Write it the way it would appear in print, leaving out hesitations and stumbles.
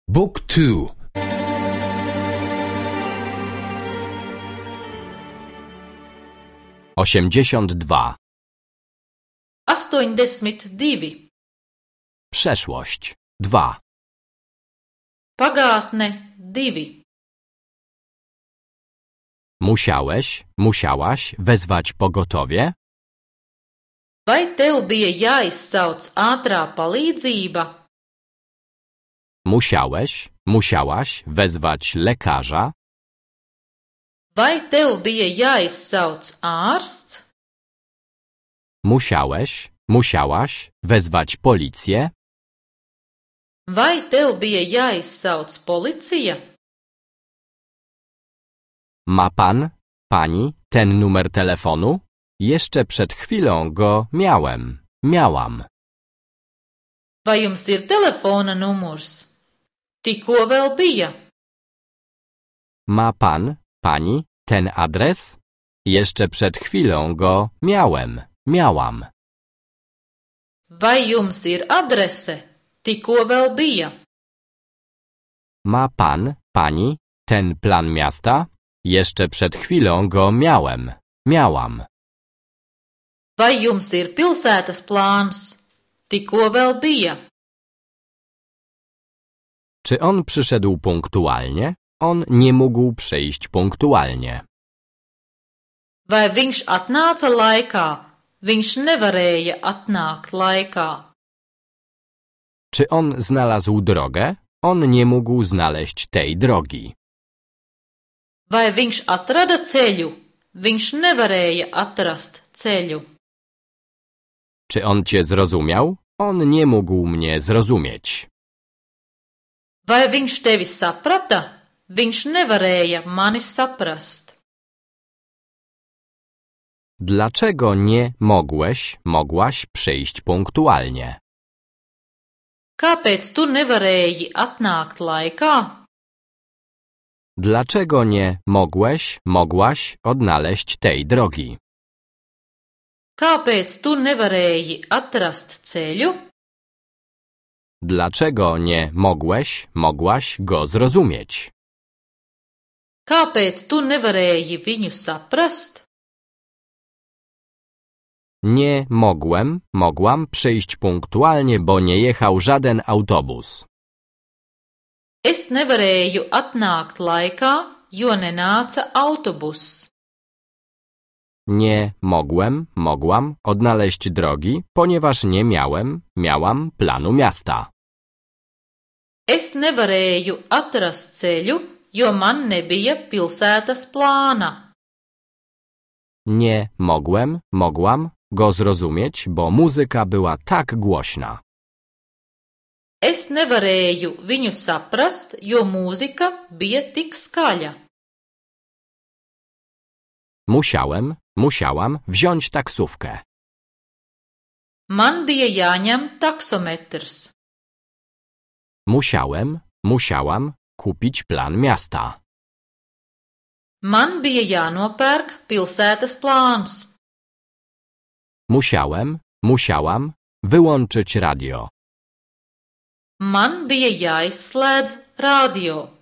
Book 2. 82. 82. Przeszłość 2. Pagātne 2. Musiałaś wezwać pogotowie? Vai tev bija jāizsauc ātrā palīdzība? Musiałaś wezwać lekarza? Vai tev bija jāizsauc ārsts? Musiałaś wezwać policję? Vai tev bija jāizsauc policija? Ma pani ten numer telefonu? Jeszcze przed chwilą go miałam. Vai jums ir telefona numurs? Tikko vēl bija. Ma pani ten adres? Jeszcze przed chwilą go miałam. Vai jums ir adrese? Tikko vēl bija. Ma pani ten plan miasta? Jeszcze przed chwilą go miałam. Vai jums ir pilsētas plāns? Tikko vēl bija. Czy on przyszedł punktualnie? On nie mógł przyjść punktualnie. Vai viņš atnāca laikā? Viņš nevarēja atnākt laikā. Czy on znalazł drogę? On nie mógł znaleźć tej drogi. Vai viņš atrada ceļu? Viņš nevarēja atrast ceļu. Czy on cię zrozumiał? On nie mógł mnie zrozumieć. Vai viņš tevi saprata? Viņš nevarēja mani saprast. Dlaczego nie mogłaś przyjść punktualnie? Kāpēc tu nevarēji atnākt laikā? Dlaczego nie mogłaś odnaleźć tej drogi? Kāpēc tu nevarēji atrast ceļu? Dlaczego nie mogłaś go zrozumieć? Kāpēc tu nevarēji viņu saprast? Nie mogłam przyjść punktualnie, bo nie jechał żaden autobus. Es nevarēju atnākt laikā, jo nenāca autobuss. Nie mogłam odnaleźć drogi, ponieważ nie miałam planu miasta. Es nevarēju atrast ceļu, jo man nebija pilsētas plāna. Nie mogłam go zrozumieć, bo muzyka była tak głośna. Es nevarēju viņu saprast, jo mūzika bija tik skaļa. Musiałam wziąć taksówkę. Man bija jāņem taksometrs. Musiałam kupić plan miasta. Man bija jānopērk pilsētas plāns. Musiałam wyłączyć radio. Man bija jāizslēdz radio.